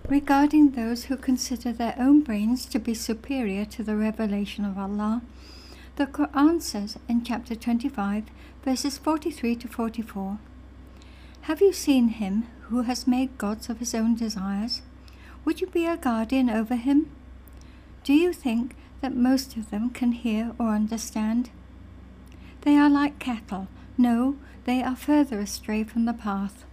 Regarding those who consider their own brains to be superior to the revelation of Allah, the Quran says in chapter 25, verses 43 to 44, "Have you seen him who has made gods of his own desires? Would you be a guardian over him? Do you think that most of them can hear or understand? They are like cattle. No, they are further astray from the path.